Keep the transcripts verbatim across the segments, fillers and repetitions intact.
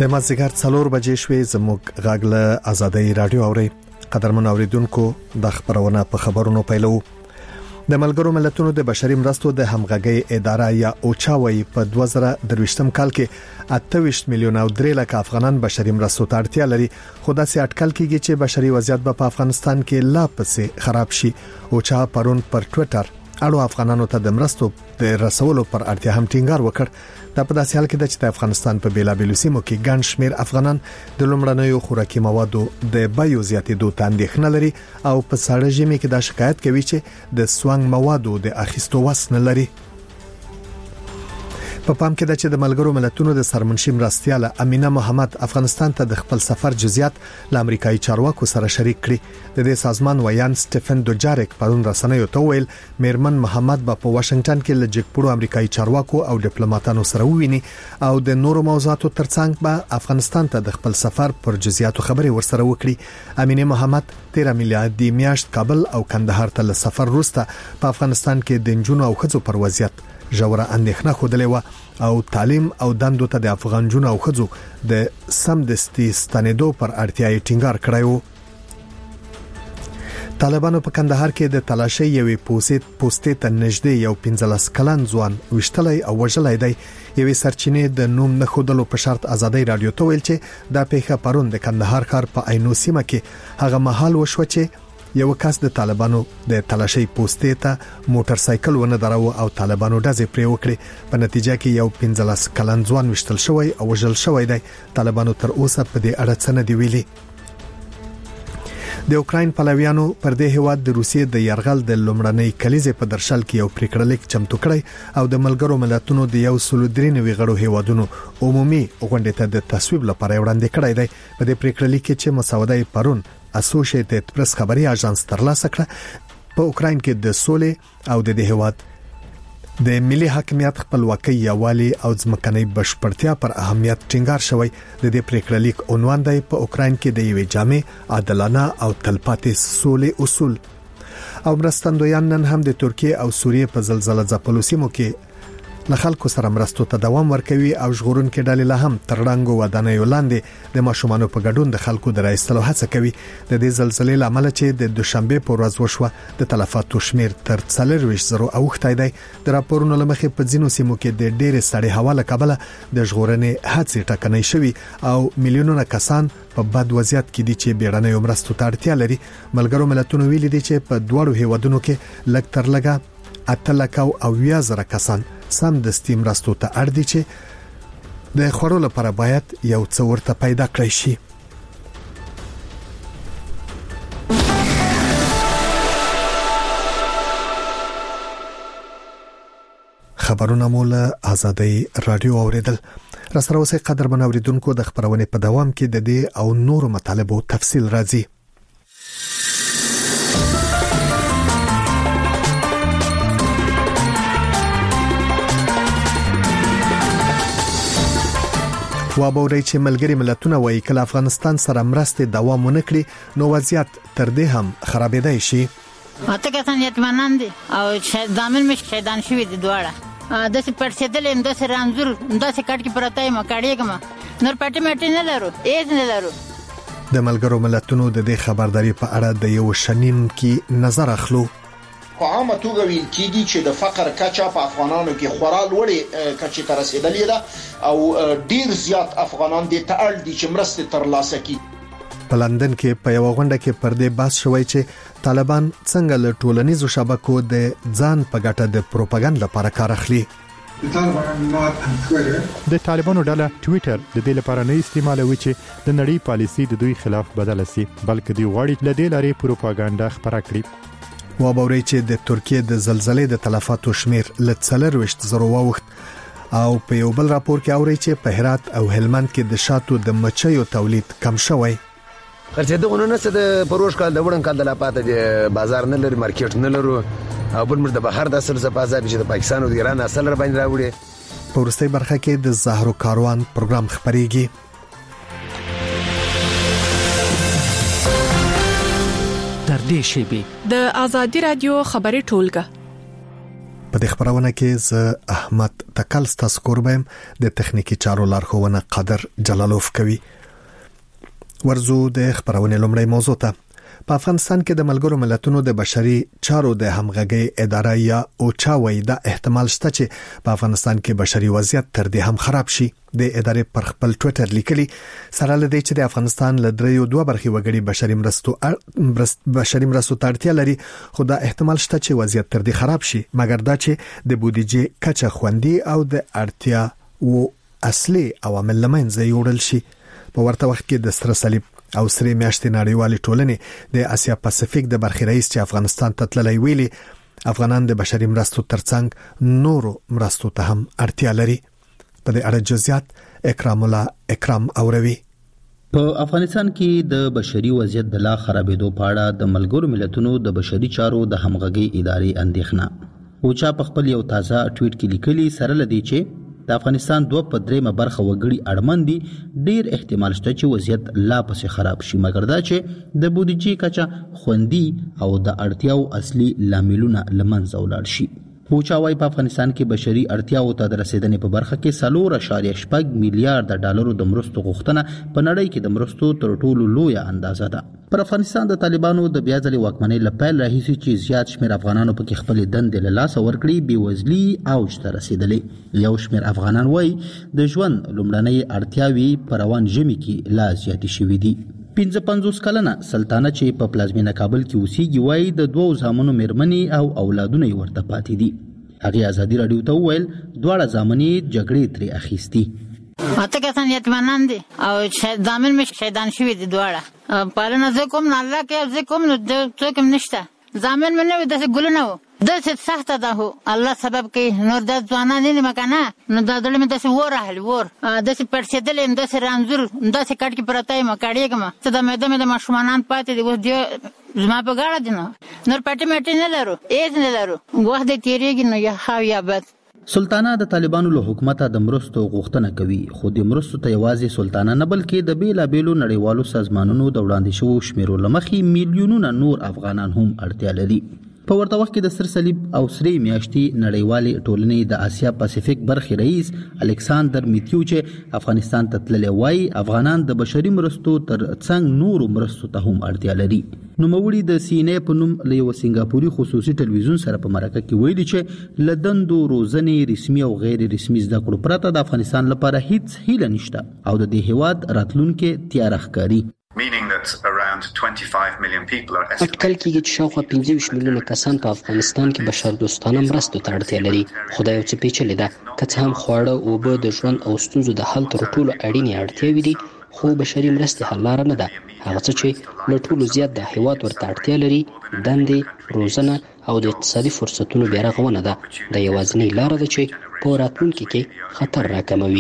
د مازیګر څلور بجې شوې زموږ غاګله آزادۍ رادیو اوري قدرمن اوریدونکو د خبرونه په خبرونو پیلو. د ملګرو ملتونو د بشري مرستو د همغږي اداره یا اوچاوي په دوه زره درویشتم کال کې اته ویشت میلیون او درې لک افغانان بشري مرستو ته اړتیا لري، خو دا سي اټکل کیږي چې بشري وضعیت په افغانستان کې لا پسې خراب شي. اوچا پرون پر ټوئیټر اړو افغانانو ته د مرستو د رسولو پر اړتیا هم ټینګار وکړ. دا په داسې حال کې د چې افغانستان په بیلابیلو سیمو کې ګڼ شمیر افغانان د لومړنیو خوراکي موادو د بیو زیاتېدو ته اندېښنه لري او په ساړه ژمي کې دا شکایت کوي چې د سوانګ موادو د اخیستو وس نه لري. په پا پام کې د چې د ملګرو ملتونو د سرمنشي مرستیاله امینه محمد افغانستان ته د خپل سفر جزئیات ل امریکایي چارواکو سره شریک کړي. د دې سازمان ویان سټيفن دوجاریک پرون رسنیو ته ویل میرمن محمد په واشنگټن کې له جګپړو امریکایي چارواکو او ډیپلوماټانو سره وویني او د نورو موضوعاتو ترڅنګ به افغانستان ته د خپل سفر پر جزئیاتو خبري ورسره وکړي. امینه محمد تیرا میلادي میاشت کابل او کندهار ته له سفر وروسته په افغانستان کې د جنونو او خځو پر وضعیت ژوره اندېښنه خوده و او تعلیم او دندو ته د افغان جنونو او خځو د سمدستي ستنېدو پر اړتیا ټینګار کړی و. طالبانو په کندهار کې د تلاشي یوې پوسټ پوسټې ته نږدې یو پنځلس کلن ځوان وشتلای او وژلای دی. یوې سرچینې د نوم نه خودلو په شرط آزادۍ رادیو ته ویل چې دا پیښه پرون د کندهار ښار په عینو سیمه کې هغه مهال وشو چې یو کس د طالبانو د تلاشي پوسټې ته موټر سایکل ونه درو او طالبانو ډزې پرې وکړي. په نتیجه کې یو پنځلس کلن ځوان وشتل شوی او وژل شوی دی. طالبانو تر اوسه په دې اړه څه نه دی ویلي. د اوکراین پلویانو پر دې هواد د روسیې د يرغل د لومړنۍ کلیزې په درشل کې یو پریکړلیک چمتو کړی او د ملګرو ملتونو د یو سلو درې نوي غړو هیوادونو عمومي غونډې ته د تصویب لپاره وړاندې کړی دی. په دې پریکړلیک کې چې مسوده پرون اسوسییټډ پریس خبري اژانس ترلاسه کړه، په اوکراین کې د سولې او د دې هواد د ملي حاکمیت خپلواکۍ یوالي او ځمکنۍ بشپړتیا پر اهمیت ټینګار شوی. د دې پریکړلیک عنوان دی په اوکراین کې د یوې جامع عادلانه او تلپاتې سولې اصول. او مرستندویان نن هم د ترکیه او سوریه په زلزلہ ځپلو سیمو کې له خلکو سره مرستو ته دوام ورکوي او ژغورونکو ډلې له هم ترړنګو ودانیو لاندې د ماشومانو په ګډون د خلکو د راایستلو هڅه کوي. د دې زلزلې لامل چې د دوشنبه په ورځ وشوه د تلفاتو شمیر تر څلور ویشت زره اوښتای دی. د راپورونو لمخې په ځینو سیمو کې د ډېرې سړې هوا له کبله د ژغورنې هڅې ټکنۍ شوي او میلیونونه کسان په بد وضعیت کې دي چې بیړنۍ مرستو ته اړتیا لري. ملګرو ملتونو ویلي دي چې په دوړو هیوادونو کې لږ تر لږه اته لک او ویا زره کسان سم د سټیم راستو ته اړ دي چې د خورو لپاره باید یو څه ورته پیدا کړی شي. خبرونه مولا آزادۍ رادیو اوریدل. را سره اوسه قدرمن اوریدونکو د خبرونه په دوام کې د دې او نورو مطالبو تفصیل راځي. وابوري چې ملګری ملتونه وایي کله افغانستان سره مرستې دوام ونکړي نو وضعیت تر دې هم خرابېدای شي. اته کسان یتمنان دي او ځامن مش شهیدان شوی دي دواړه. د څه پرسیدل اند سره رنځور اند څه کټ کې پرتای ما کاړیګم نور پټی مټی نه لرو ایز نه لرو. د ملګرو ملتونو د دې خبرداري په اړه د یو شنین کې نظر اخلو. په عامه توګه ویل کېږي چې د فقر کچه په افغانانو کې خورا لوړې کچې ته رسیدلې ده او ډیر زیات افغانان د تعال دي چې مرستې ترلاسه کړي. په لندن کې په یو غونډه کې پر دې بحث شوی چې طالبان څنګه له ټولنیزو شبکو د ځان په ګټه د پروپاګاندا لپاره کار اخلي. د طالبانو ډله ټوئیټر د دې لپاره نه استعمالوي چې د نړۍ پالیسي د دوی خلاف بدل شي، بلکې دوی غواړي له دې لارې پروپاګاندا خپره کړي. وابوري چې د ترکیه د زلزلې د تلفاتو شمیر ل څلور ویشت زره واوښت او په یو بل راپور کې اوري چې په هرات او هلمند کې د شاتو د مچیو تولید کم شوی. خرڅې دغه نه څه د پروش کال د وړن کال د لاپاته د بازار نه لري، مارکیټ نه لرو او بل مرده بهر د اصل زپازه چې د پاکستان او د ایران اصل را باندې راوړي. په ورستۍ برخه کې د زهرو کاروان پروګرام خبريږي. تر دې شی به د آزادی رادیو خبري ټولګه په دې خبرونه کې ز احمد تکل ستاسو کوربم د تخنیکی چارو لارښوونه قادر جلالوف کوي. ورزو د خبرونه لومړی موضوع ته. په افغانستان کې د ملګرو ملتونو د بشري چارو د همغږي اداره یا اوچا وای د احتمال شته چې په افغانستان کې بشري وضعیت تر دې هم خراب شي. د ادارې پر خپل ټوئیټر لیکلي سره لدی چې د افغانستان له دریو دوه برخې وګړي بشري مرستو بشري مرستو ته اړتیا لري، خو دا احتمال شته چې وضعیت تر دې خراب شي، مګر دا چې د بودیجې کچه خوندي او د اړتیا او اصلي عوامل لمنځه یوړل شي. په ورته وخت کې د سره صلیب او سری میاشتې نړیوالې ټولنې د اسیا پاسفیک د برخې رئیس چې افغانستان ته تللی ویلي افغانان د بشري مرستو ترڅنګ نورو مرستو ته هم اړتیا لري. په دې اړه جزئیات اکرام الله اکرام اوروي. په افغانستان کې د بشري وضعیت د لا خرابېدو په اړه د ملګرو ملتونو د بشري چارو د همغږي ادارې اندېښنه او چا په خپل یو تازه ټویټ کې لیکلي سره لدی چې د افغانستان دوه په دریمه برخه وګړي اړمن دي، ډیر احتمال شته چې وضعیت لا پسې خراب شي، مګر دا چې د بودیجې کچه خوندي او د اړتیاو اصلي لاملونه لمنځه ولاړ شي. پوچاوي په افغانستان کې بشري اړتیاو ته د رسیدنې په برخه کې سلور اشاریه شپږ میلیارډ ډالرو د مرستو غوښتنه په نړۍ کې د مرستو تر ټولو لویه اندازه ده. پر افغانستان د طالبانو د بیا ځلې واکمنۍ له پیل راهیسې چې زیات شمېر افغانانو پکې خپلې دندې له لاسه ورکړي، بېوزلي اوج ته رسېدلې. یو شمېر افغانان وایي د ژوند لومړنۍ اړتیاوې په روان ژمي کې لا زیاتې شوي دي. پنځه پنځوس کلنه سلطانه چې په پلازمینه کابل کې اوسېږي وایي د دوو زامنو مېرمنې او اولادونه یې ورته پاتې دي. هغې ازادي راډیو ته وویل دواړه زامن یې جګړې ترې اخیستي. اته کسان یتیمان دي او زامن مې شهیدان شوي دي دواړه. پالنه زه کوم نه الله کې زه کوم نو څوک هم نشته. زامن مې نه وي داسې ګلونه وو داسې سخته ده، هو الله سبب کوي. نور دا ځوانان نه مکنه نو دا دلته مې داسې ور راهلي ور داسې پړسېدلې داسې رانځور داسې کټ کې پرته یم کاړېږم څه د مېده مې د ماشومانان پاتې دي اوس دې زما په ګاړه دي نو نور پټې مټې نه لرو هېڅ نه لرو وخت دې تېرېږي نو یا ښه یا بد. سلطانه د طالبانو له حکومته د مرستو غوښتنه کوي، خو د مرستو ته یوازې سلطانه نه بلکې د بیلابیلو نړیوالو سازمانونو د وړاندې شوو شمیرو له مخې میلیونونه نور افغانان هم اړتیا لري. په ورته وخت کې د سر صلیب او سری میاشتې نړیوالې ټولنې د اسیا پاسفیک برخې رئیس الکساندر میتیو چې افغانستان ته تللی وایي افغانان د بشري مرستو تر څنګ نورو مرستو ته هم اړتیا لري. نوموړي د سی ان ای په نوم له یو سنگاپوري خصوصي ټلویزیون سره په مرکه کې ویلي چې له دندو روزنې رسمي او غیر رسمي زده کړو پرته د افغانستان لپاره هیڅ هیله نشته او د دې هیواد راتلونکي تیاره ښکاري. اټکل کېږي چې شاوخوا پنځه ویشت میلیونه کسان په افغانستان کې بشر دوستانه مرستو ته اړتیا لري. خو دا یو څه پیچلې ده، که څه هم خواړه، اوبه، د ژوند او ستونزو د حل تر ټولو اړینې اړتیاوې دي، خو بشري مرستې حل لاره نه ده. هغه څه چې له ټولو زیات د هیواد ورته اړتیا لري دندې، روزنه او د اقتصادي فرصتونو بیا رغونه ده. دا یوازینۍ لاره ده چې په راتلونکي کې خطر راکموي.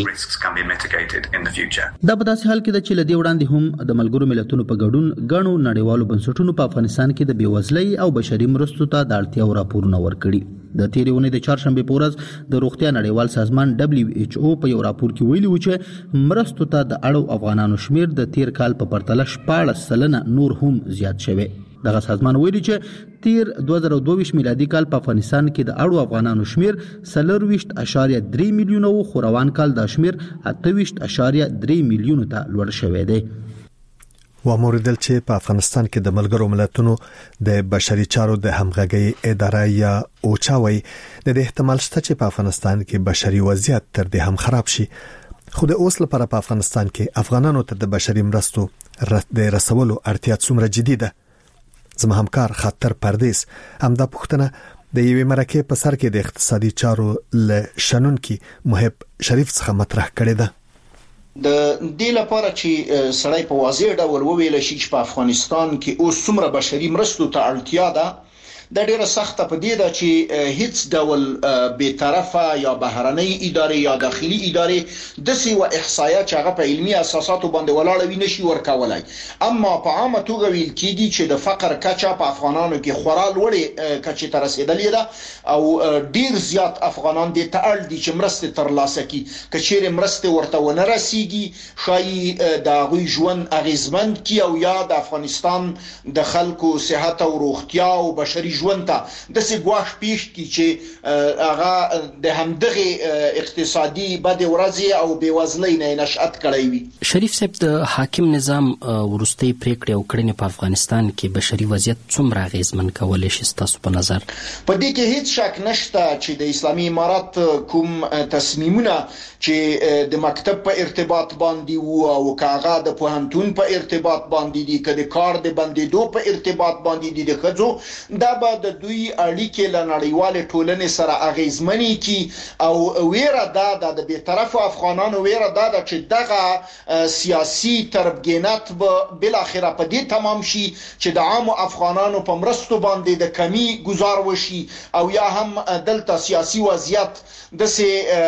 دا په داسې حال کې ده چې له دې وړاندې هم د ملګرو ملتونو په ګډون ګڼو نړیوالو بنسټونو په افغانستان کې د بېوزلۍ او بشري مرستو ته د اړتیاو راپورونه ورکړي. د تېرې اونۍ د چهارشنبې په ورځ د روغتیا نړیوال سازمان دبلیو ایچ او په یو راپور کې ویلي و چې مرستو ته د اړو افغانانو شمیر د تیر کال په پرتله شپاړس سلنه نور هم زیات شوی. دغه سازمان ویلي چې تیر دوه زره دوه ویشت میلادي کال په افغانستان کې د اړو افغانانو شمیر څلور ویشت اشاریه درې میلیونه و، خو روان کال دا شمیر اته ویشت اشاریه درې میلیونو ته لوړ شوی دی. واموردل چې په افغانستان کې د ملګرو ملتونو د بشري چارو د همغږي اداره یا اوچا وای د دې احتمال شته چې په افغانستان کې بشري وضعیت تر دې هم خراب شي. خو د اوس لپاره په افغانستان کې افغانانو ته د بشري مرستو د رسولو اړتیا څومره جدي ده. زما همکار خاطر پردیس همدا پوښتنه د یوې مرکې په سر کې د اقتصادي چارو له شنونکي محب شریف څخه مطرح کړې ده. د دې لپاره چې سړی په واضح ډول وویل شي چې په افغانستان کې اوس څومره بشري مرستو ته اړتیا ده، دا ډیره سخته په دې ده چې هیڅ ډول بې طرفه یا بهرنۍ ادارې یا داخلي ادارې د سی و احصایه چې هغه په علمي اساساتو باندې ولاړ وي نشي ورکولای. اما په عامه توګه ویل کېږي چې د فقر کچه په افغانانو کې خورا لوړې کچې ته رسیدلې ده او ډیر زیات افغانان دې ته اړ دي چې مرستې ترلاسه کړي. که چیرې مرستې ورته ونه رسیږي ښایي د هغوی ژوند اغیزمند کړي او یا د افغانستان د خلکو صحت او روغتیا او بشري ژوند ته د سي ګواښ پیښ کی چې هغه د همدغه اقتصادي بد ورځي او بیوزلۍ نه نشأت کړی وي. شریف صاحب، د حاکم نظام ورستي پریکړې او کړنې په افغانستان کې بشري وضعیت څومره اغیزمن کولای شي تاسو په نظر؟ په دې کې هیڅ شک نشته چې د اسلامي امارات کوم تصمیمونه چې د مکتب په ارتباط باندې وو او کاغه د پوهنتون په ارتباط باندې دي کله کار د بندیدو په ارتباط باندې دي د خځو دا به د دوی اړیکې له نړیوال ټولنې سره اغیزمنې کی او ویره دا د بیطرف افغانانو ویره دا چې دغه سیاسي تربګینات به بل اخره په دې تمام شي چې د عام افغانانو په مرستو باندې د کمی گزار وشي او یا هم دلته سیاسي وضعیت د سي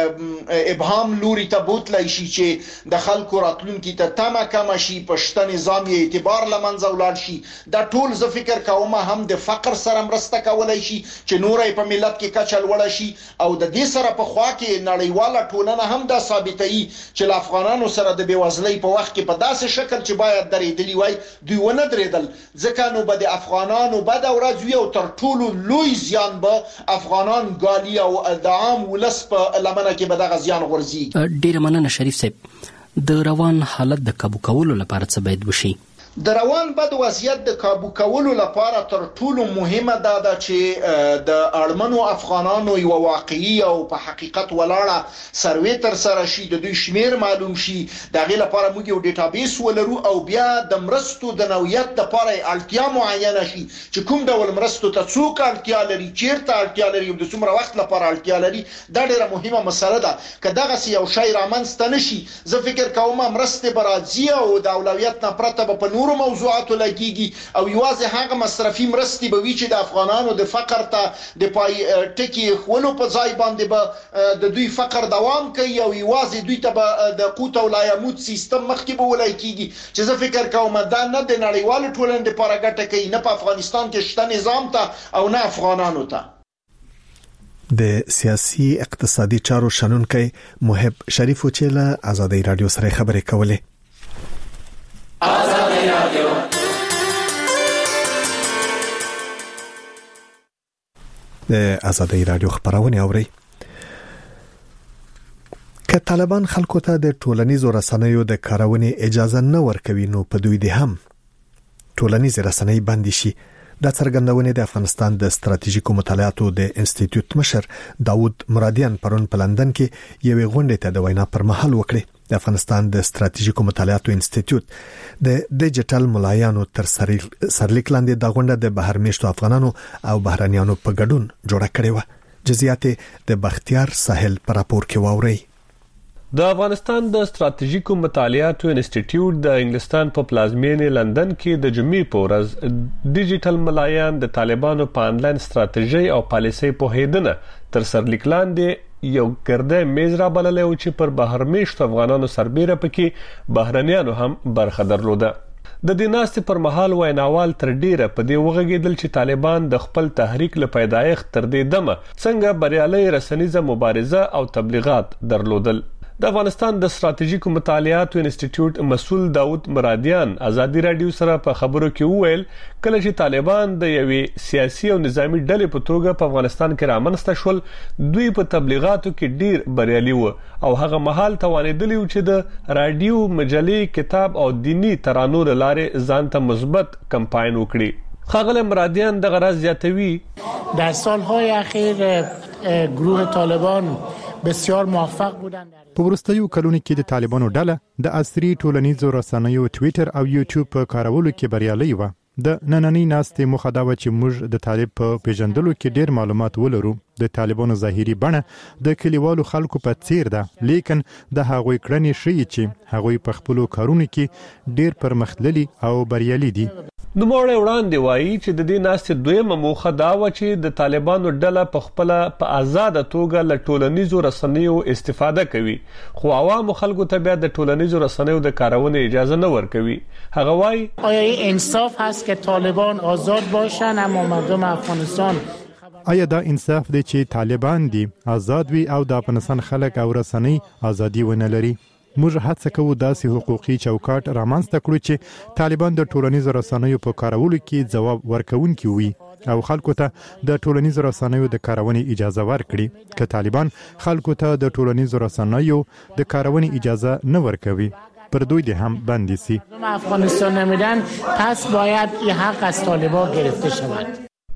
ابهام لوري ته بوتلای شي چې د خلکو راتلونکي ته تمه کم شي، پښتني نظام یې اعتبار لمنځه ولاړ شي. دا ټول زه فکر کوم هم د فقر سره مرسته کولای شي چې نورې په ملت کې کچه لوړ شي او د دې سره په خوا کې نړیواله ټولنه هم دا ثابتوي چې د افغانانو سره د بیوزلۍ په وخت کې په داسې شکل چې باید درېدلی وای دوی ونه درېدل، ځکه نو به د افغانانو بد ورځ وي او تر ټولو لوی زیان به افغانان ګالي او د عام ولس په لمنه کې به دغه زیان غورځي. ډیره مننه شریف صاحب. د روان حالت د قابو کولو لپاره څه باید وشي؟ د روان بد وضعیت د قابو کولو لپاره تر ټولو مهمه دا ده چې د اړمنو افغانانو یو واقعي او په حقیقت ولاړه سروې تر سره شي، د دوی شمیر معلوم شي، د هغې لپاره موږ یو ډیټابیس ولرو او بیا د مرستو د نوعیت لپاره اړتیا معینه شي چې کوم ډول مرستو ته څوک اړتیا لري، چیرته اړتیا لري او د څومره وخت لپاره اړتیا لري. دا ډیره مهمه مسله ده. که دغسې یو شی رامنځته نه شي زه فکر کوم مرستې به راځي او د اولویت نه پرته به په نورو موضوعاتو لګیږي او یوازې هغه مصرفي مرستې به وي چې د افغانانو د فقر ته د پای ټکی خولو په ځای باندې به د دوی فقر دوام کوي او یوازې دوی ته به د قوت او لا يموت سیستم مخکې به ولای کیږي چې زه فکر کوم دا نه د نړیوال ټولنې لپاره ګټه کوي، نه په افغانستان کې شته نظام ته او نه افغانانو ته. د سیاسي اقتصادي چارو شنونکي محب شریف وچیله آزادۍ رادیو سره خبرې کولې. آزادۍ رادیو د آزادۍ رادیو خبرونه اوري. که طالبان خلکو ته د ټولنیزو رسنیو د کارونې اجازه نه ورکوي نو په دوی دي هم ټولنیز رسنۍ بند شي. د څرګندونې د افغانستان د ستراتیژیکو مطالعاتو د انسټیټیوټ مشر داوود مرادیان پرون په لندن کې یوې غونډې ته د وینا پر مهال وکړي. د افغانستان د ستراتیژیکو مطالعاتو انسټیټیوټ د ډیجیټل ملایانو تر سرلیک لاندې د غونډه د بهر میشتو افغانانو او بهرانيانو په ګډون جوړه کړې و. جزئیات د بختیار ساحل پر راپور کې واوري. د افغانستان د ستراتیژیکو مطالعاتو انسټیټیوټ د انګلستان په پلازمینې لندن کې د جمعې په ورځ ډیجیټل ملایان د طالبانو په انلاین ستراتیژي او پالیسۍ په هیدنه تر سرلیک لاندې یو ګرده میز را بللی و چې پر بهر میشتو افغانانو سربیره پکې بهرنیانو هم برخه درلوده. د دې ناستې پر مهال ویناوال تر ډیره په دې وغږېدل چې طالبان د خپل تحریک له پیدایښت تر دې دمه څنګه بریالۍ رسنیزه مبارزه او تبلیغات درلودل. د افغانستان د ستراتیژیکو مطالعاتو انسټیټیوټ مسؤل داوود مرادیان آزادۍ رادیو سره په خبرو کې وویل کله چې طالبان د یوې سیاسي او نظامی ډلې په توګه په افغانستان کې رامنځته شول دوی په تبلیغاتو کې ډیر بریالي وو او هغه مهال توانېدلی و چې د رادیو، مجلې، کتاب او دینی ترانو له لارې ځان ته مثبت کمپاین وکړي. خاغله مرادیان د غرض زیاتوي در سالهای اخیر گروه طالبان بسیار موفق بودند. په وروستیو کلونو کې د طالبانو ډله د عصري ټولنیزو رسنیو ټویټر او یوټیوب په کارولو کې بریالي و. د نننۍ ناستې موخه دا و چې موږ د طالب په پیژندلو کې ډیر معلومات ولرو. د طالبانو ظاهري بڼه د کلیوالو خلکو په څیر ده، لیکن د هغوی کړنې ښیي چې هغوی په خپلو کارونو کې ډیر پرمختللي او بریالي دي. نوموړی وړاندې وایي چې د دې ناستې دویمه موخه دا وه چې د طالبانو ډله په خپله په آزاده توګه له ټولنیزو رسنیو استفاده کوي، خو عوامو خلکو ته بیا د ټولنیزو رسنیو د کارونې اجازه نه ورکوي. هغه وایي آیا انصاف هست که طالبان آزاد باشن اما مردم افغانستان آیا دا انصاف دی چې طالبان دي آزاد وي او د افغانستان خلک او رسنۍ ازادي ونه لري؟ موږ هڅه کوو داسې حقوقي چوکاټ رامنځته کړو چې طالبان د ټولنیزو رسنیو په کارولو کې ځواب ورکوونکي وي. او خلکو ته د ټولنیزو رسنیو د کارونې اجازه ورکړي که طالبان خلکو ته د ټولنیزو رسنیو د کارونې اجازه نه ورکوي پر دوی د هم بندي سي. افغانستان نمیدن پس باید این حق از طالبان گرفته شود.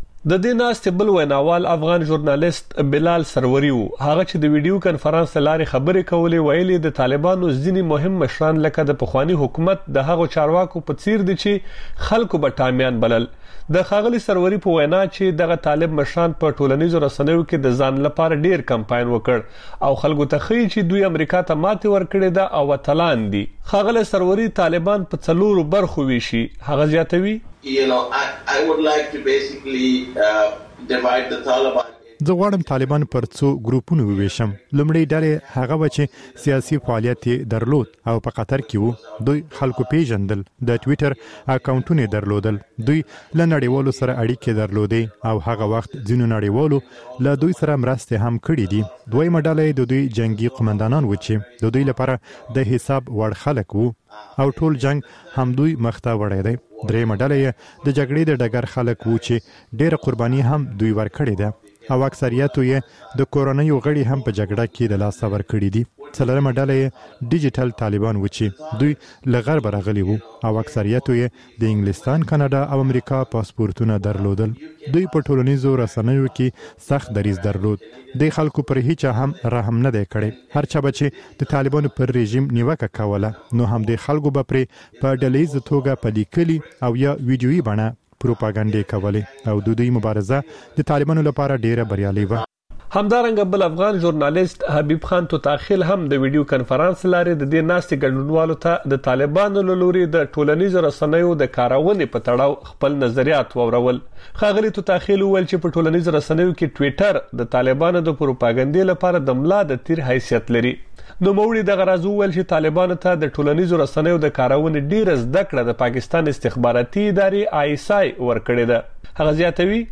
د دې ناستې بل ویناوال افغان ژورنالیست بلال سروري وو. هغه چې د ویډیو کانفرنس لارې خبرې کولې ویلي د طالبانو ځینې مهم مشران لکه د پخوانی حکومت د هغو چارواکو په څیر دي چې خلکو به ټامیان بلل. د خاغلی سروري په وینا چې دغه طالب مشران په ټولنیزو رسنیو کې د ځان لپاره ډیر کمپاین وکړ او خلکو ته خي چې دوی امریکا ته ماته ورکړي ده او وطلان دي. خاغلی سروري طالبان په څلورو برخو ویشي. هغه زیاتوي You know, I, I would like to basically uh, divide the Taliban. زه غواړم طالبان پر څو ګروپونو وویشم. لومړی ډلې هغه و چې سیاسي فعالیت درلود او په قطر کې وو. دوی خلکو پیژندل، د ټوئیټر اکاونټونه درلودل، دوی له نړیوالو سره اړیکې درلودې او هغه وخت ځینو نړیوالو له دوی سره مرسته هم کړې دي. دویمه ډله د دوی جنگي قومندانان و چې د دوی لپاره د حساب وړ خلک وو او ټول جنگ هم دوی مخته وړی دی. درېمه ډله د جګړې د ډګر خلک وو چې ډېر قرباني هم دوی ورکړې ده او اکثریت یې د کورونیو غړي هم په جګړه کې د لاس ورکړي دي. څلورمه ډله یې ډیجیټل طالبان و چې دوی له غرب راغلي وو او اکثریت یې د انګلستان، کاناډا او امریکا پاسپورتونه درلودل. دوی په ټولنیزو رسنیو کې سخت دریځ درلود. د خلکو پر هیڅ هم رحم نه دی کړی. هر چا چې د طالبانو پر رژیم نیوکه کوله نو هم د خلکو به پرې په ډلهییز توګه په لیکلي او یا ویډیویي بڼه پروپاګاندا کولې او د دوی مبارزه د طالبانو لپاره ډیره بریالي و. همدارنګه بل افغان ژورنالیست حبیب خان توتاخیل هم د ویډیو کانفرنس لارې د دې ناستې ګډونوالو ته د طالبانو له لوري د ټولنیزو رسنیو د کارونې په تړاو خپل نظریات وورول. ښاغلي توتاخیل وویل چې په ټولنیزو رسنیو کې ټوئیټر د طالبانو د پروپاګاندا لپاره د ملا د تیر حیثیت لري. نو موري دغه راز وویل چې طالبانو ته د ټولنیزو رسنیو د کارونې ډیره زده کړه د پاکستان استخباراتي ادارې آی ایس آی ورکړې ده. هغه زیاتوي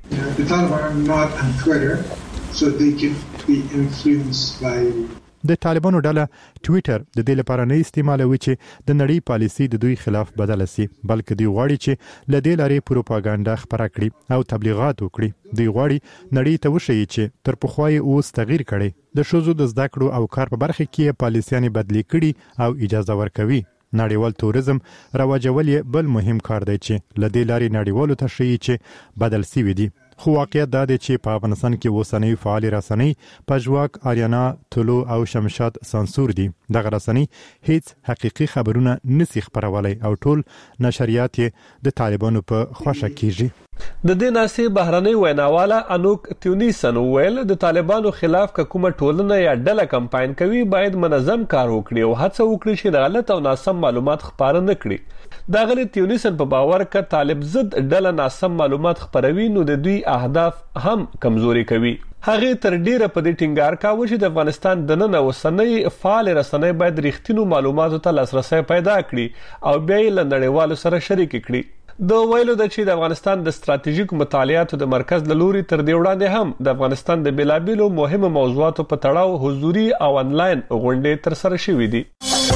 so they can be influenced by د طالبانو ډله ټوئیټر د دې لپاره نه استعمالوي چې د نړۍ پالیسي د دوی خلاف بدل شي، بلکې دوی غواړي چې ل دې لارې پروپاګاندا خپره کړي او تبلیغات وکړي. دوی غواړي نړۍ ته وښيي چې تر پخوای اوس تغییر کړي، د شوزو د زده کړو او کار په برخه کې پالیسيانې بدلی کړي او اجازه ورکوي. نړیوال تورزم رواجول بل مهم کار دی چې ل دې لارې نړیوالو ته شي چې بدل شي دي. خو واقعیت دا دی چې په افغانستان کې اوسنۍ فعال رسنۍ پژواک، آریانا، طلوع او شمشاد سانسور دي. دغه رسنۍ هیڅ حقيقي خبرونه نسی خبرولای او ټول نشریات د طالبانو په خوښه کیږي. د دې ناسې بهرنۍ ویناواله انوک تیونیسن ویل د طالبانو خلاف کومه ټولنه یا ډله کمپاین کوي باید منظم کار وکړي او هڅه وکړي چې د غلط او ناسم معلومات خپاره نه کړي. دا غلي تیونیسن په باور ک طالب ضد ډله ناسم معلومات خپروي نو د دوی اهداف هم کمزوري کوي. هغه تر ډیره په دې ټینګار کاوه چې د افغانستان د نن اوسنۍ فعال رسنۍ باید رښتینو معلوماتو ته لاسرسي پیدا کړي او بیا یې له نړیوالو سره شریک کړي. د ویلو د چې د افغانستان د ستراتیژیک مطالعاتو د مرکز له لوري تر دې وړاندې هم د افغانستان د بیلابیلو مهمو موضوعاتو په تړاو حضوري او انلاین غونډې تر سره شوې دي.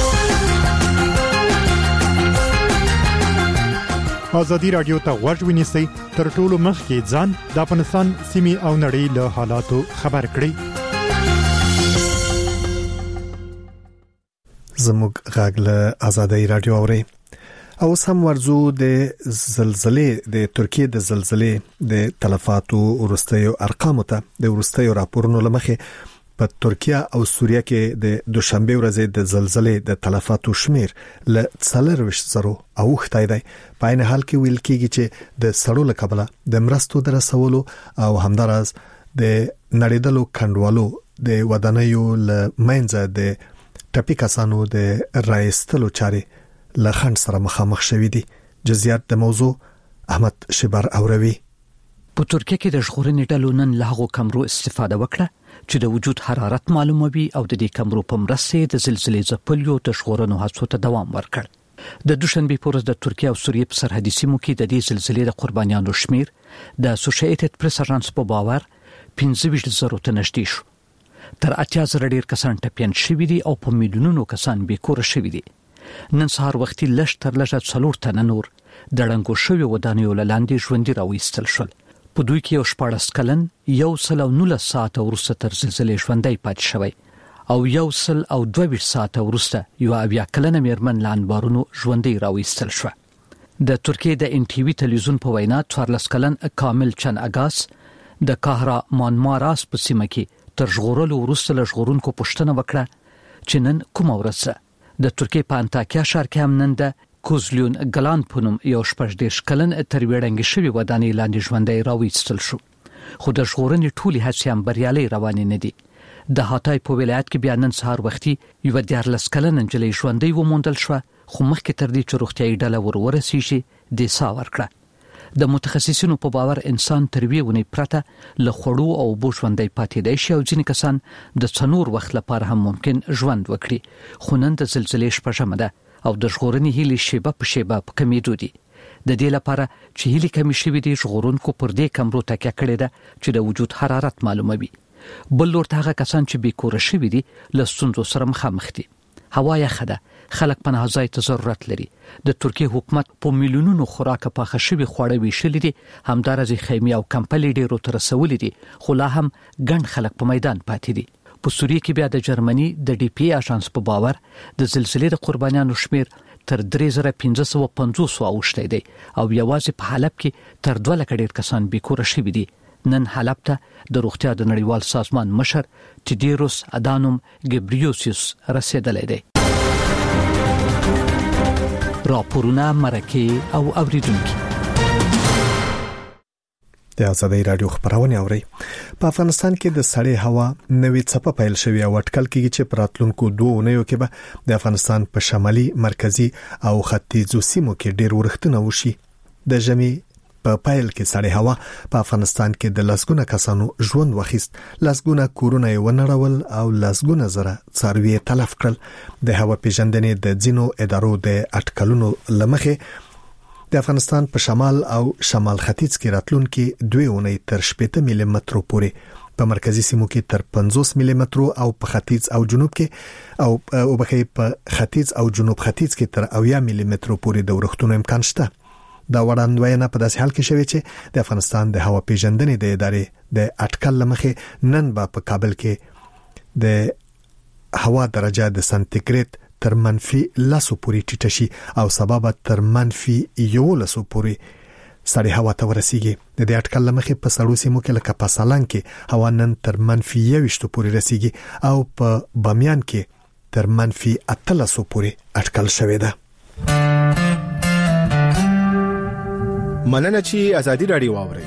ازادي رادیو ته غوږ ونیسئ، تر ټولو مخکې ځان د افغانستان سیمې او نړۍ له حالاتو خبر کړئ. زموږ غږ له ازادي رادیو اوري. او سم ورزو د زلزلې د ترکیه د زلزلې د تلفاتو ورستیو ارقام ته د ورستیو راپورونو لمخې په ترکیه او سوریه کې د دوشنبه ورځې د زلزلې د تلفاتو شمیر ل څلور زرو او ختای دی. په عین حال کې ویل کېږي چې د سړو لکبله د مرستو درسولو او همدارس د نړیدلو کندوالو د ودانیو ل منځه د ټپي کسانو د رایستلو چاري لخند سره مخامخ شوې دي. جزئیات د موضوع احمد شبر اوروي. په ترکیه کې د ژغورنې ډلو نن له هغو کمرو استفاده وکړه چې د وجود حرارت معلوموي او د دې کمرو په مرسته د زلزلې ځپلو د ژغورنو هڅو ته دوام ورکړ. د دوشنبه په ورځ د ترکیه او سوریه په سرحدي سیمو کې د دې زلزلې د قربانیانو شمیر د اسوسییټډ پریس اژانس په باور پنځه ویشت زرو ته نږدې شو. تر اتیا زره ډیر کسان ټپيان شوي دي او په میلیونونو کسان بیکور شوي دي. نن سهار وختي لږ تر لږه څلور تنه نور د ړنګو شوي ودانیو لاندې ژوندي راوېستل شول. په دوی کې یو شپاړس کلن یو سل او نولس ساعته وروسته تر زلزلې ژوندی پاتې شوی او یو سل او دوه ویشت ساعته وروسته یو اویا کلنه میرمن له انبارونو ژوندی راویستل شوه. د ترکیې د ان ټي وي تلویزیون په وینا څوارلس کلن کامل چن اگاس د کاهرا مانماراس په سیمه کې تر ژغورلو وروسته له ژغورونکو پوښتنه وکړه چې نن کومه ورځ ده. د ترکیې په انتاکیا ښار کې هم نن د کوزلیون ګلان په نوم یو شپږ دېرش کلن تر ویړنګې شوي ودانۍ لاندې ژوندی راویستل شو، خو د ژغورنې ټولې هڅې هم بریالۍ روانې نه دي. د هاتای په ولایت کې بیا نن سهار وختي یو دیارلس کلن نجلۍ ژوندۍ وموندل شوه، خو مخکې تر دې چې روغتیایي ډله ور ورسیږي د ساه ورکړه. د متخصصینو په باور انسان تر یوې ونې پرته له خوړو او اوبو ژوندی پاتېدای شي او ځینې کسان د څلور وخت لپاره هم ممکن ژوند وکړي. خو نن د زلزلې شپږمه ده او د ژغورنې هیلې شیبه په شیبه په کمیدو دي. د دې لپاره چې هیلې کمې شوې دي، ژغورونکو پر دې کمرو تکیه کړې ده چې د وجود حرارت معلوموي. بل لور ته هغه کسان چې بیکوره شوي دي له ستونزو سره مخامخ دي. هوا یخه ده، خلک پناه ځای ته ضرورت لري. د ترکیې حکومت په میلیونونو خوراکه پاخه شوي خواړه ویشلي دي، همدارنګه خیمې او کمپلې ډېرو ته رسولي دي، خو لا هم ګڼ خلک په میدان پاتې دي. په سوریه کې بیا د جرمني د ډي پی اژانس په باور د زلزلې د قربانیانو شمیر تر درې زره پنځه سوه پنځوس اوښتی دی او یوازې په حلب کې تر دوه لکه ډېر کسان بیکوره شوي دي. نن حلب ته د روغتیا د نړیوال سازمان مشر ټیډیروس ادانوم ګبریوسیوس رسیدلی دی. راپورونه مرکه او اوریدونکي د آزادۍ رادیو خبرونه اوري. په افغانستان کې د سړې هوا نوې څپه پیل شوې او اټکل کېږي چې په راتلونکو دوه اونیو کې به د افغانستان په شمالي، مرکزي او ختیځو سیمو کې ډېر ورښتونه وشي. د ژمي په پایل کې سړې هوا په افغانستان کې د لسګونه کسانو ژوند وخیست، لسګونه کورونه یې ونړول او لسګونه زره څاروي تلف کړل. د هوا پیژندنې د ځینو ادارو د اټکلونو لمخې د افغانستان په شمال او شمال ختیځ کې راتلونکي دوه اونۍ تر شپږ ملي مترو پورې، په مرکزي سیمو کې تر پنځوس ملي مترو او په ختیځ او جنوب کې او او په ختیځ او جنوب ختیځ کې تر اویا ملي مترو پورې د ورښتونو امکان شته. دا وړاندوینه په داسې حال کې شوې چې د افغانستان د هوا پیژندنې د ادارې د اټکل لمخې نن به په کابل کې د هوا درجه د سانتیګریډ تر منفي لسو پورې ټیټه شي او سبب تر منفي یولسو پورې سړې هوا ته ورسیږي. د دې اټکل لمخې په سړو سیمو کې لکه په سالنګ کې هوا نن تر منفي یویشتو پورې رسیږي او په بامیان کې تر منفي اتلسو پورې اټکل شوې ده. مننه چې آزادۍ رادیو واوري.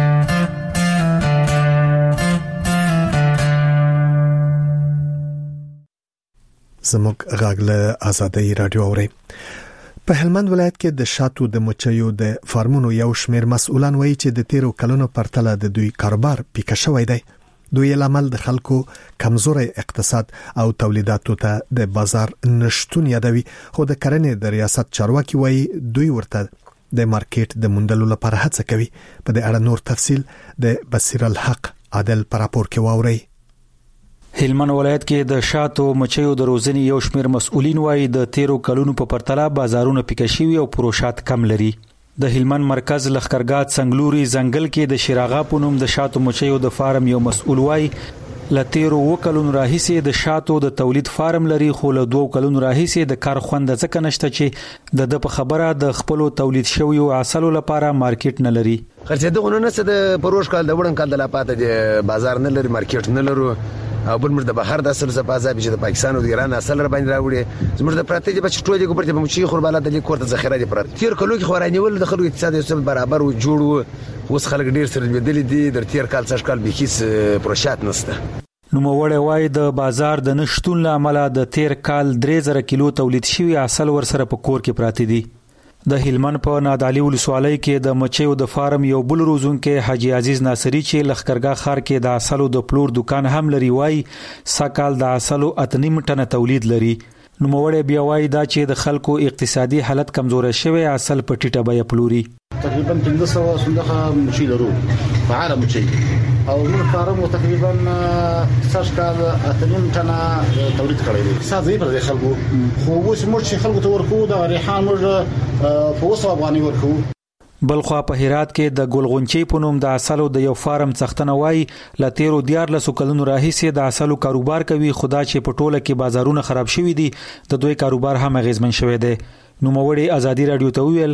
زموږ غاغله آزادۍ رادیو اوري. په هلمند ولایت کې د شاتو د مچیو د فارمونو یو شمېر مسؤلان وایي چې د تیرو کلونو پرتله د دوی کاروبار پیکه شوی دی. دوی لامل د خلکو کمزوري اقتصاد او تولیداتو ته د بازار نشټون یادوي، خو د کرنې د ریاست چارواکي وایي دوی ورته د مارکیټ د موندلو لپاره هڅه کوي. په دې اړه نور تفصیل د بصیر الحق عادل پر راپور کې واوري. هلمند ولایت کې د شاتو مچیو د روزنې یو شمېر مسؤلین وایي د تیرو کلونو په پرتله بازارونه پیکه شوي او پروشات کم لري. د هلمند مرکز لخکرګاه څنګلوري ځنګل کې د شراغا په نوم د شاتو مچیو د فارم یو مسؤل وایي لتیرو وکلون راهیسه د شاتو د تولید فارم لري، خو له دوه کلون راهیسه د کار خوند ځکه نشته چې د د په خبره د خپل تولید شوی او اصلو لپاره مارکیټ نه لري. خرڅې دغه نه څه د پروش کال د وړن کال د لاپاته د بازار نه لري، مارکیټ نه لرو او بل موږ د بهر د اصل څخه پازا چې د پاکستان او د ایران اصل را باندې راوړي. زموږ د پراته چې بچ ټولې کوپرته په مچي خورباله د لیکور ته ذخیره دي پر تیر کلو کې خورانیول د خلکو اقتصاد یو برابر و جوړ اوس خلک ډیر سره بدلی دي. د تیر کال څخه کال به هیڅ پروشات نشته. نو موړې وای د بازار د نشټون لامل د تیر کال درې زره کیلو تولید شوی اصل ور سره په کور کې پراته دي. د هلمند په نادعلي ولسوالۍ کې د مچیو د فارم یو بل روزونکو حاجی عزیز ناصری چې لخکرګاه خار کې د اصلو د پلور دکان هم لري وای سکال د اصلو اتنیم ټنه تولید لري. نو موړې بیا وای دا چې د خلکو اقتصادي حالت کمزور شوی اصل په ټیټه بیا پلوري. تقریبا پنځه سوه صندوق مچي لرو فعال مچي او موږ فارم تقریبا څاش کال اتنیم ټنه تولید کړی دی. ساده پر خلکو خو اوس موږ چې خلکو ته ورکو د ریحان موږ په وسو افغاني ورکو. بلخوا په هرات کې د ګلغونچي په نوم د عسلو د یو فارم څښتنه وای ل تیرو دیارلسو کلونو راهیسې د عسلو کاروبار کوي، خدا چې په ټوله کې بازارونه خراب شوي دي د دوی کاروبار هم اغیزمن شوی دی. نوموړی ازادي رادیو ته ویل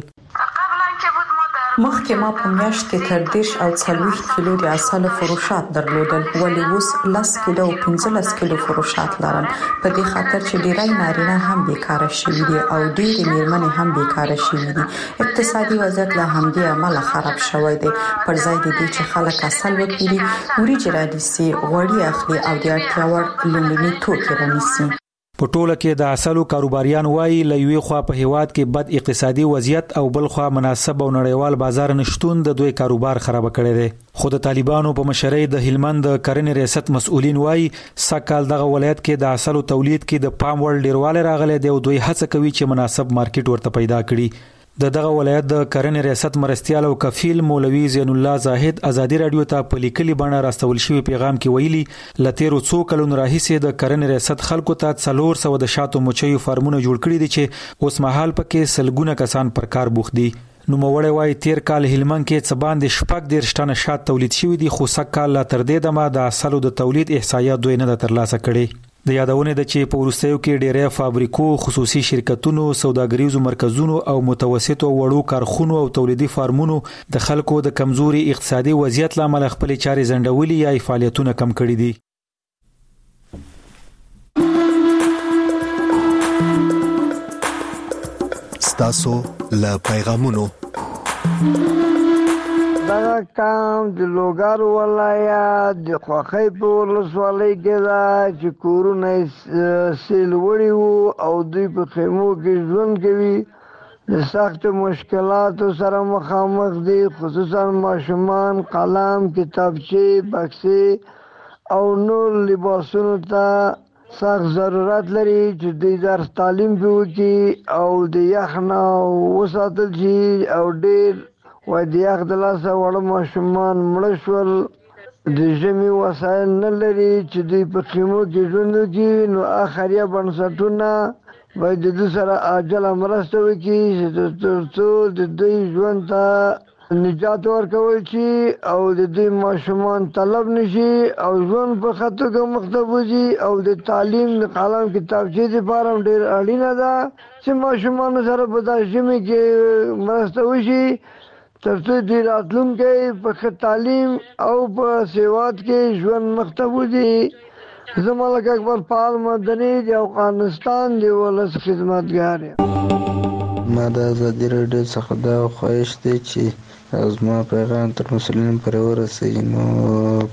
مخکې ما په میاشت کې تر دیش او څلوېښت کیلو د عسلو فروشات درلودل، ولی اوس لس کیلو او پنځلس کیلو فروشات لرم. په دې خاطر چې ډیری نارینه هم بیکاره شوي دي او ډیرې میرمنې هم بیکاره شوي دي. اقتصادي وضعیت له همدې امله خراب شوی دی. پر ځای د دې چې خلک عسل وپیري، وریجې رانیسي، غوړي اخلي او د اړتیا وړ لومړني توکي رانیسي. په ټوله کې د عسلو کاروباریان وایي له یوې خوا په هیواد کې بد اقتصادي وضعیت او بل خوا مناسب او نړیوال بازار نشټون د دوی کاروبار خراب کړی دی. خو د طالبانو په مشرۍ د هلمند د کرنې ریاست مسؤلین وایي سکهال دغه ولایت کې د عسلو تولید کې د پام وړ ډیروالی راغلی دی او دوی هڅه کوي چې مناسب مارکیټ ورته پیدا کړي. د دغه ولایت د کرنې ریاست مرستیال او کفیل مولوی زین الله زاهد ازادي رادیو ته په لیکلي بڼه راستول شوی پیغام کې ویلي ل تیرو څو کلونو راهیسې د کرنې ریاست خلکو ته څلور سوه د شاتو مچیو فارمونه جوړ کړي دي چې اوس مهال پکې سلګونه کسان پر کار بوخت دي. نوموړی وایي تیر کال هلمند کې څه باندې شپږ دېرش ټنه شات تولید شوي دي، خو سږ کال لا تر دې دمه د عسلو د تولید احصایه دوی نه ده ترلاسه کړې. د یادونې ده چې په وروستیو کې ډیری فابریکو، خصوصي شرکتونو، سوداګریزو مرکزونو او متوسطو وړو کارخونو او تولیدي فارمونو د خلکو د کمزوري اقتصادي وضعیت لامل خپل چارې ځنډولي یا فعالیتونه کم کړي دي. ستاسو له پیغامونو دا کام د لوګر ولایت د خوخی په ولسوالۍ کې دا چې کورونه سیل وړي وو او دوی په خیمو کې ژوند کوي، د سختو مشکلاتو سره مخامخ دي، خصوصا ماشومان قلم، کتابچې، بکسې او نور لباسونو ته سخت ضرورت لري چې دوی درس تعلیم پې وکړي او د یخ نه وساتل شي. او ډېر وای د یخ د لاسه وړه ماشومان مړه شول، د ژمي وسایل نه لري چې دوی په خیمو کې ژوند وکړي. نو اخریه بنسټونه باید د دوی سره عاجله مرسته وکړي تر څو د دوی ژوند ته نجات ورکول شي او د دوی ماشومان طلب نشي او ژوند په ښه توګه مخته وځي. او د تعلیم د قلم کتابچې دپاره هم ډېر اړینه ده چې ماشومانو سره په دا ژمي کې مرسته وشي تر څو دوی راتلونکی په ښه تعلیم او په سواد کې ژوند مخته وځي. زه ملک اکبر فعال مدني د افغانستان د ولس خدمتګار یم. ما د ازادي راډیو څخه دا خواهش دی چې زما پیغام تر مسؤلینو پورې ورسوي. نو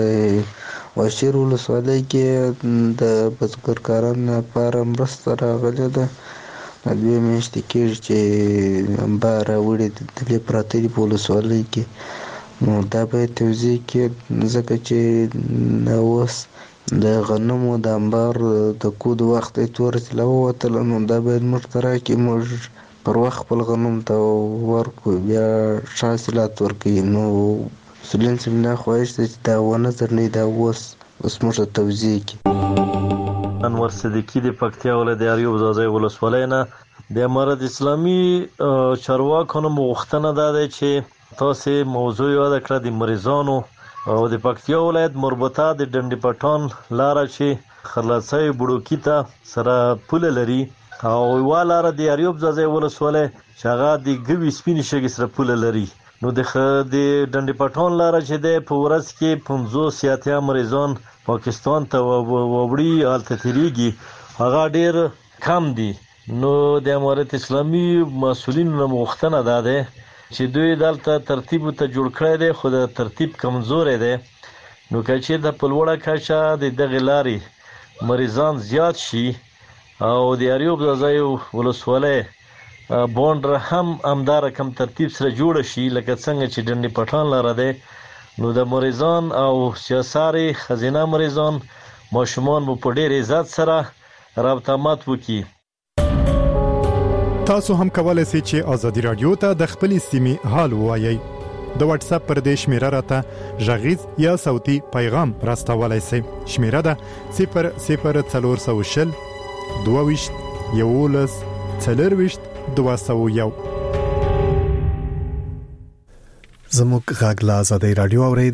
په واشیر ولسوالۍ کې د بزګرکارانو لپاره مرسته راغلې ده. دوی میاشتې کېږي چې امبا راوړي دلې پراته دي په ولسوالۍ کې. نو دا باید توضیح کړي ځکه چې اوس د غنمو د امبار د کود وخت یې تورې راووتله، نو دا باید موږ ته راکړي، موږ پر وخت خپل غنم ته ورکړو بیا ښه حاصلات ورکوي. نو مسؤلین صاحب دا خواهش دی چې دا ونه ځنډوي، دا اوس اوس موږ ته توضیح کړي. انور صدیقی د پکتیا ولایت د اریوب ځاځی ولسوالۍ نه د امارت اسلامي چارواکو نه غوښتنه ده چې تاسو موضوع یاد کړئ د مریضانو او د پکتیا ولایت مربوطه د ډنډ پټان لاره چې خرلڅۍ بډوکی ته سره پوله لري او یوه لاره د اریوب ځاځی ولسوالۍ چې هغه د ګوي سپینې شګې سره پوله لري. نو د ډنډ پټان لاره چې دی په ورځ کې پنځوس یا اتیا مریضان پاکستان ته ووړي هلته تیریږي، هغه ډېر کم دي. نو د امارت اسلامي مسؤلینو نه غوښتنه دا ده چې دوی دلته ترتیب ته جوړ کړی دی، خو د ترتیب کمزوری دی. نو که چېرته په لوړه کچه د دغې لارې مریضان زیات شي او د اریوب ځاځی ولسوالۍ بونډر هم همدا رقم ترتیب سره جوړه شي لکه څنګه چې ډنډ پټان لاره دی، نو د مریضان او سیاساري خزینه مریضان ماشومان مو په ډېر عزت سره رابطه مات وکړي. تاسو هم کولای شئ چې ازادي رادیو ته د خپل سیمې حال ووایئ. د واتس اپ پر دې شمیره راته غږیز یا صوتي پیغام راستولای شئ. شمیره ده صفر صفر څلور سوه شل دوه ویشت یولس څلور ویشت دوه سوه یو. زموږ غاګلا آزادۍ رادیو اوري